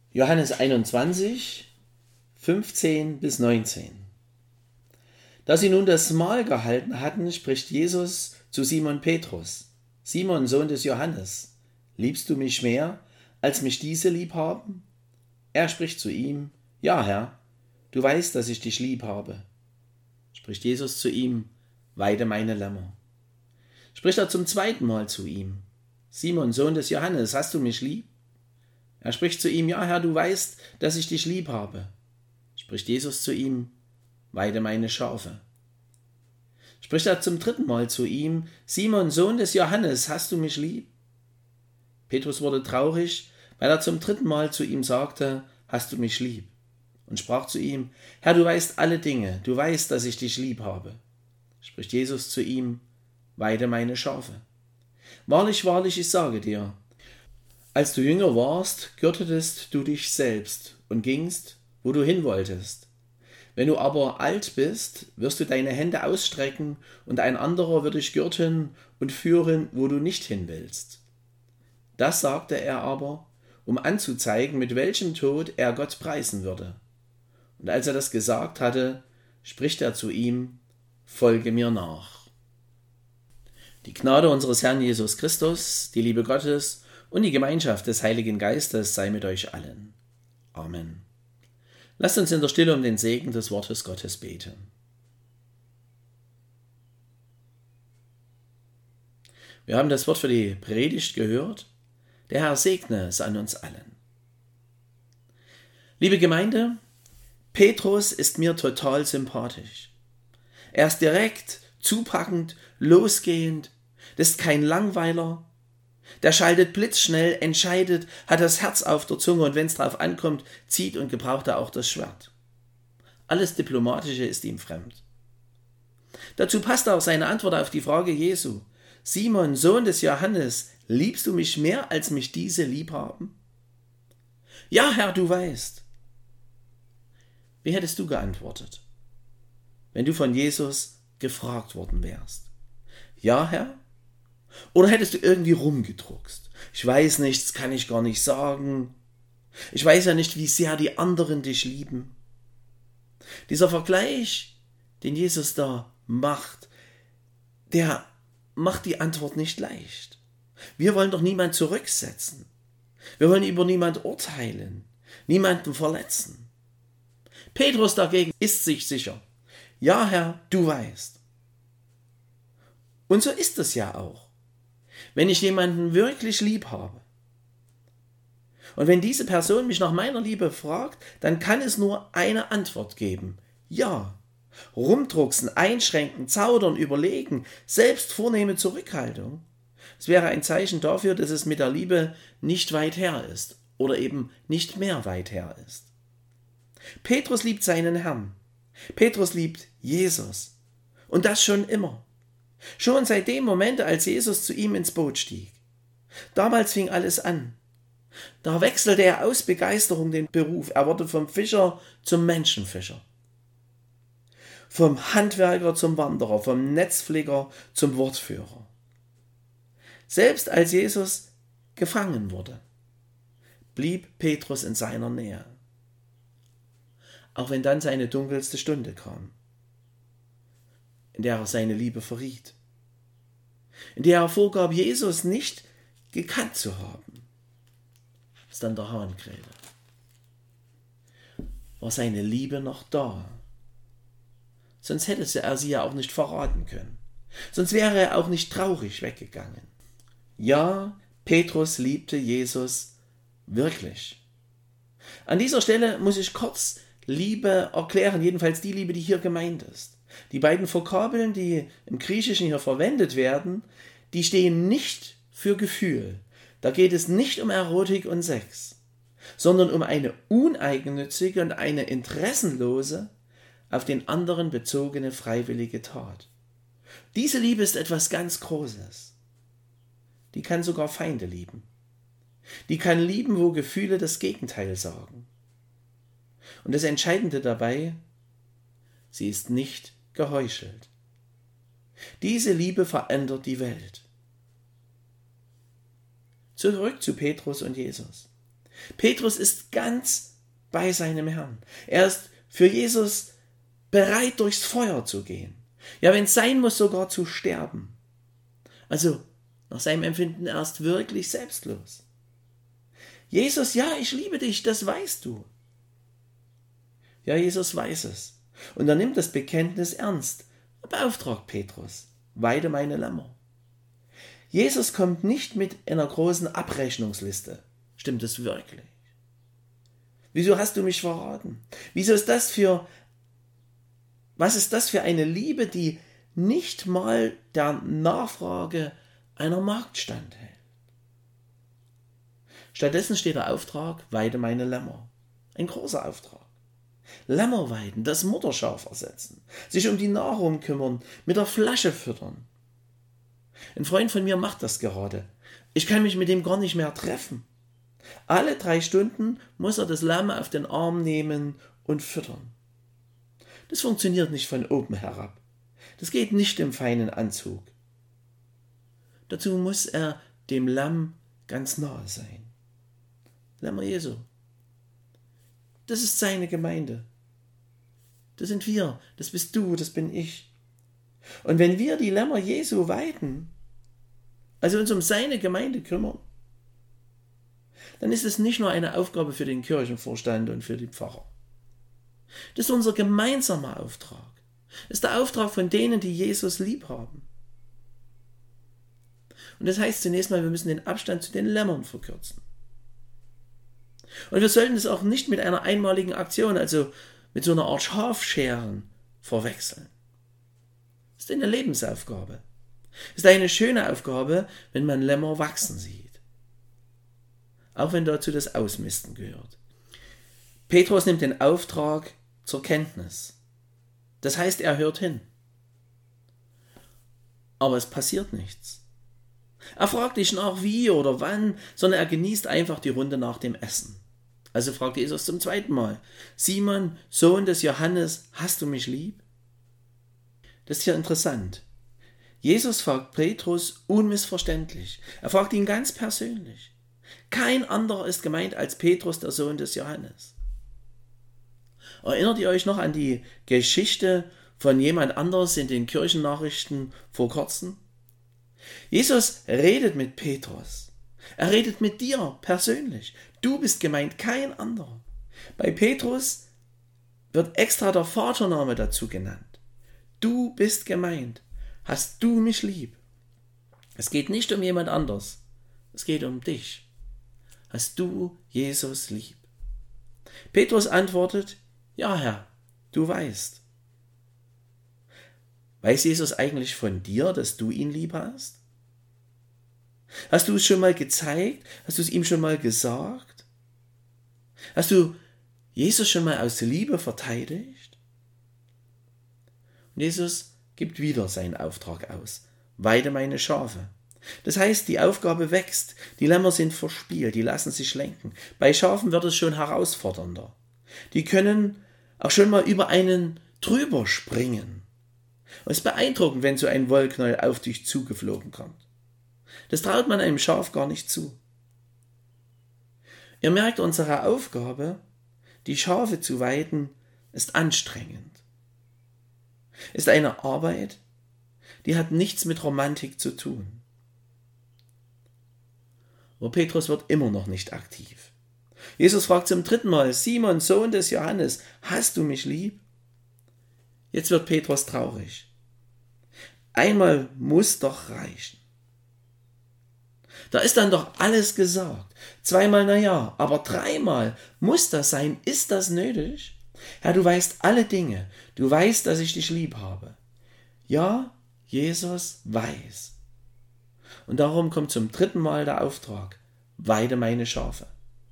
Johannes 21, 15 bis 19. Da sie nun das Mahl gehalten hatten, spricht Jesus zu Simon Petrus: Simon, Sohn des Johannes, liebst du mich mehr, als mich diese lieb haben? Er spricht zu ihm: Ja, Herr, du weißt, dass ich dich lieb habe. Spricht Jesus zu ihm: Weide meine Lämmer. Spricht er zum zweiten Mal zu ihm: Simon, Sohn des Johannes, hast du mich lieb? Er spricht zu ihm: Ja, Herr, du weißt, dass ich dich lieb habe. Spricht Jesus zu ihm: Weide meine Schafe. Spricht er zum dritten Mal zu ihm: Simon, Sohn des Johannes, hast du mich lieb? Petrus wurde traurig, weil er zum dritten Mal zu ihm sagte: Hast du mich lieb? Und sprach zu ihm: Herr, du weißt alle Dinge, du weißt, dass ich dich lieb habe. Spricht Jesus zu ihm: Weide meine Schafe. Wahrlich, wahrlich, ich sage dir, als du jünger warst, gürtetest du dich selbst und gingst, wo du hin wolltest. Wenn du aber alt bist, wirst du deine Hände ausstrecken und ein anderer wird dich gürten und führen, wo du nicht hin willst. Das sagte er aber, um anzuzeigen, mit welchem Tod er Gott preisen würde. Und als er das gesagt hatte, spricht er zu ihm: Folge mir nach. Die Gnade unseres Herrn Jesus Christus, die Liebe Gottes und die Gemeinschaft des Heiligen Geistes sei mit euch allen. Amen. Lasst uns in der Stille um den Segen des Wortes Gottes beten. Wir haben das Wort für die Predigt gehört. Der Herr segne es an uns allen. Liebe Gemeinde, Petrus ist mir total sympathisch. Er ist direkt, zupackend, losgehend, das ist kein Langweiler. Der schaltet blitzschnell, entscheidet, hat das Herz auf der Zunge und wenn es drauf ankommt, zieht und gebraucht er auch das Schwert. Alles Diplomatische ist ihm fremd. Dazu passt auch seine Antwort auf die Frage Jesu: Simon, Sohn des Johannes, liebst du mich mehr, als mich diese lieb haben? Ja, Herr, du weißt. Wie hättest du geantwortet, wenn du von Jesus gefragt worden wärst? Ja, Herr? Oder hättest du irgendwie rumgedruckst? Ich weiß nichts, kann ich gar nicht sagen. Ich weiß ja nicht, wie sehr die anderen dich lieben. Dieser Vergleich, den Jesus da macht, der macht die Antwort nicht leicht. Wir wollen doch niemand zurücksetzen. Wir wollen über niemand urteilen, niemanden verletzen. Petrus dagegen ist sich sicher. Ja, Herr, du weißt. Und so ist es ja auch. Wenn ich jemanden wirklich lieb habe und wenn diese Person mich nach meiner Liebe fragt, dann kann es nur eine Antwort geben: Ja. Rumdrucksen, einschränken, zaudern, überlegen, selbst vornehme Zurückhaltung, es wäre ein Zeichen dafür, dass es mit der Liebe nicht weit her ist oder eben nicht mehr weit her ist. Petrus liebt seinen Herrn. Petrus liebt Jesus. Und das schon immer. Schon seit dem Moment, als Jesus zu ihm ins Boot stieg. Damals fing alles an. Da wechselte er aus Begeisterung den Beruf. Er wurde vom Fischer zum Menschenfischer. Vom Handwerker zum Wanderer, vom Netzflicker zum Wortführer. Selbst als Jesus gefangen wurde, blieb Petrus in seiner Nähe. Auch wenn dann seine dunkelste Stunde kam, in der er seine Liebe verriet, in der er vorgab, Jesus nicht gekannt zu haben, als dann der Hahn krähte, war seine Liebe noch da. Sonst hätte er sie ja auch nicht verraten können. Sonst wäre er auch nicht traurig weggegangen. Ja, Petrus liebte Jesus wirklich. An dieser Stelle muss ich kurz Liebe erklären, jedenfalls die Liebe, die hier gemeint ist. Die beiden Vokabeln, die im Griechischen hier verwendet werden, die stehen nicht für Gefühl. Da geht es nicht um Erotik und Sex, sondern um eine uneigennützige und eine interessenlose, auf den anderen bezogene freiwillige Tat. Diese Liebe ist etwas ganz Großes. Die kann sogar Feinde lieben. Die kann lieben, wo Gefühle das Gegenteil sagen. Und das Entscheidende dabei: sie ist nicht geheuchelt. Diese Liebe verändert die Welt. Zurück zu Petrus und Jesus. Petrus ist ganz bei seinem Herrn. Er ist für Jesus bereit, durchs Feuer zu gehen. Ja, wenn es sein muss, sogar zu sterben. Also, nach seinem Empfinden erst wirklich selbstlos. Jesus, ja, ich liebe dich, das weißt du. Ja, Jesus weiß es. Und er nimmt das Bekenntnis ernst. Er beauftragt Petrus, weide meine Lämmer. Jesus kommt nicht mit einer großen Abrechnungsliste. Stimmt es wirklich? Wieso hast du mich verraten? Was ist das für eine Liebe, die nicht mal der Nachfrage einer Magd standhält? Stattdessen steht der Auftrag, weide meine Lämmer. Ein großer Auftrag. Lämmer weiden, das Mutterschaf ersetzen, sich um die Nahrung kümmern, mit der Flasche füttern. Ein Freund von mir macht das gerade. Ich kann mich mit dem gar nicht mehr treffen. Alle 3 Stunden muss er das Lamm auf den Arm nehmen und füttern. Das funktioniert nicht von oben herab. Das geht nicht im feinen Anzug. Dazu muss er dem Lamm ganz nahe sein. Lämmer Jesu. Das ist seine Gemeinde. Das sind wir, das bist du, das bin ich. Und wenn wir die Lämmer Jesu weiden, also uns um seine Gemeinde kümmern, dann ist es nicht nur eine Aufgabe für den Kirchenvorstand und für die Pfarrer. Das ist unser gemeinsamer Auftrag. Das ist der Auftrag von denen, die Jesus lieb haben. Und das heißt zunächst mal, wir müssen den Abstand zu den Lämmern verkürzen. Und wir sollten es auch nicht mit einer einmaligen Aktion, also mit so einer Art Schafscheren, verwechseln. Das ist eine Lebensaufgabe. Das ist eine schöne Aufgabe, wenn man Lämmer wachsen sieht. Auch wenn dazu das Ausmisten gehört. Petrus nimmt den Auftrag zur Kenntnis. Das heißt, er hört hin. Aber es passiert nichts. Er fragt nicht nach wie oder wann, sondern er genießt einfach die Runde nach dem Essen. Also fragt Jesus zum 2. Mal: Simon, Sohn des Johannes, hast du mich lieb? Das ist hier interessant. Jesus fragt Petrus unmissverständlich. Er fragt ihn ganz persönlich. Kein anderer ist gemeint als Petrus, der Sohn des Johannes. Erinnert ihr euch noch an die Geschichte von jemand anderes in den Kirchennachrichten vor kurzem? Jesus redet mit Petrus. Er redet mit dir persönlich. Du bist gemeint, kein anderer. Bei Petrus wird extra der Vatername dazu genannt. Du bist gemeint. Hast du mich lieb? Es geht nicht um jemand anders. Es geht um dich. Hast du Jesus lieb? Petrus antwortet: Ja, Herr, du weißt. Weiß Jesus eigentlich von dir, dass du ihn lieb hast? Hast du es schon mal gezeigt? Hast du es ihm schon mal gesagt? Hast du Jesus schon mal aus Liebe verteidigt? Und Jesus gibt wieder seinen Auftrag aus. Weide meine Schafe. Das heißt, die Aufgabe wächst. Die Lämmer sind verspielt, die lassen sich lenken. Bei Schafen wird es schon herausfordernder. Die können auch schon mal über einen drüber springen. Und es ist beeindruckend, wenn so ein Wollknäuel auf dich zugeflogen kommt. Das traut man einem Schaf gar nicht zu. Ihr merkt, unsere Aufgabe, die Schafe zu weiden, ist anstrengend. Ist eine Arbeit, die hat nichts mit Romantik zu tun. Aber Petrus wird immer noch nicht aktiv. Jesus fragt zum 3. Mal: Simon, Sohn des Johannes, hast du mich lieb? Jetzt wird Petrus traurig. Einmal muss doch reichen. Da ist dann doch alles gesagt. 2-mal na ja, aber 3-mal muss das sein? Ist das nötig? Herr, du weißt alle Dinge. Du weißt, dass ich dich lieb habe. Ja, Jesus weiß. Und darum kommt zum 3. Mal der Auftrag: Weide meine Schafe.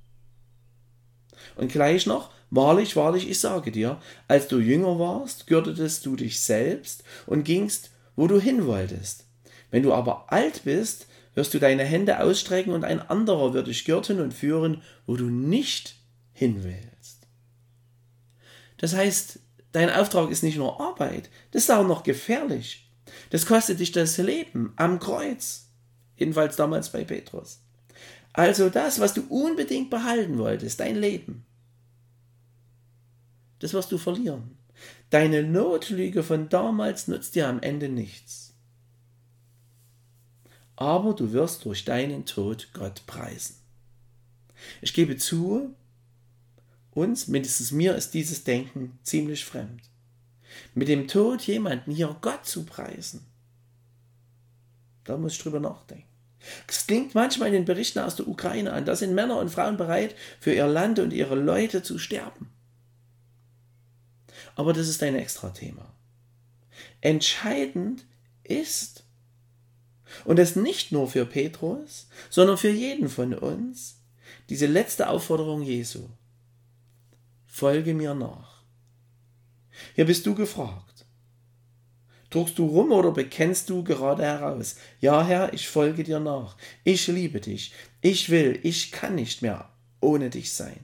Und gleich noch: Wahrlich, wahrlich, ich sage dir, als du jünger warst, gürtetest du dich selbst und gingst, wo du hin wolltest. Wenn du aber alt bist, wirst du deine Hände ausstrecken und ein anderer wird dich gürten und führen, wo du nicht hin willst. Das heißt, dein Auftrag ist nicht nur Arbeit, das ist auch noch gefährlich. Das kostet dich das Leben am Kreuz. Jedenfalls damals bei Petrus. Also das, was du unbedingt behalten wolltest, dein Leben, das wirst du verlieren. Deine Notlüge von damals nutzt dir am Ende nichts. Aber du wirst durch deinen Tod Gott preisen. Ich gebe zu, uns, mindestens mir, ist dieses Denken ziemlich fremd. Mit dem Tod jemanden hier Gott zu preisen, da muss ich drüber nachdenken. Es klingt manchmal in den Berichten aus der Ukraine an, da sind Männer und Frauen bereit, für ihr Land und ihre Leute zu sterben. Aber das ist ein Extra-Thema. Entscheidend ist, und das nicht nur für Petrus, sondern für jeden von uns, diese letzte Aufforderung Jesu. Folge mir nach. Hier bist du gefragt. Druckst du rum oder bekennst du gerade heraus? Ja, Herr, ich folge dir nach. Ich liebe dich. Ich kann nicht mehr ohne dich sein.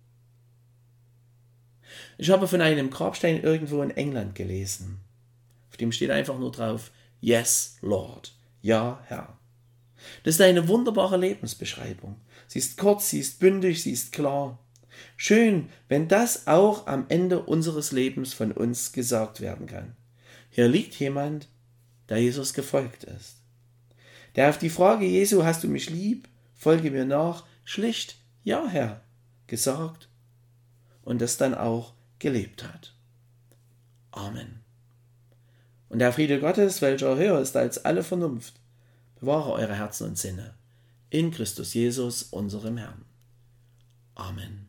Ich habe von einem Grabstein irgendwo in England gelesen. Auf dem steht einfach nur drauf, Yes, Lord. Ja, Herr. Das ist eine wunderbare Lebensbeschreibung. Sie ist kurz, sie ist bündig, sie ist klar. Schön, wenn das auch am Ende unseres Lebens von uns gesagt werden kann. Hier liegt jemand, der Jesus gefolgt ist. Der auf die Frage Jesu, hast du mich lieb, folge mir nach, schlicht, ja Herr, gesagt und das dann auch gelebt hat. Amen. Und der Friede Gottes, welcher höher ist als alle Vernunft, bewahre eure Herzen und Sinne in Christus Jesus, unserem Herrn. Amen.